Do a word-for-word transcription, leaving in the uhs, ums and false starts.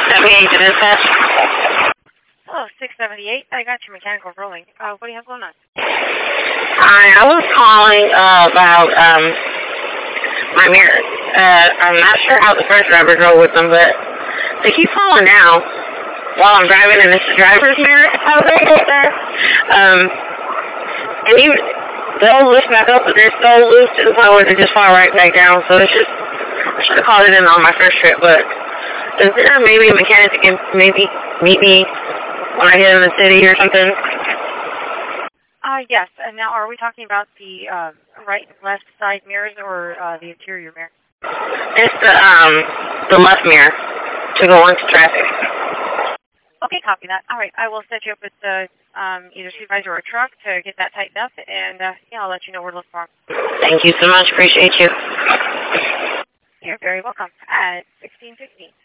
seventy-eight to dispatch. Hello, six seventy-eight. I got your mechanical rolling. Uh, what do you have going on? Hi, I was calling uh, about um, my mirror. Uh, I'm not sure how the first driver drove with them, but they keep falling down while I'm driving, and it's the driver's mirror out there. Um, and even they'll lift back up, but they're so loose to the point where they just fall right back down. So it's just, I should have called it in on my first trip, but is there maybe a mechanic that can maybe meet me when I get in the city or something? Uh, yes. And now, are we talking about the uh, right and left side mirrors or uh, the interior mirror? It's the um the left mirror to go into traffic. Okay, copy that. All right, I will set you up with the um, either supervisor or a truck to get that tightened up, and uh, yeah, I'll let you know where to look for. Thank you so much. Appreciate you. You're very welcome. At sixteen sixteen.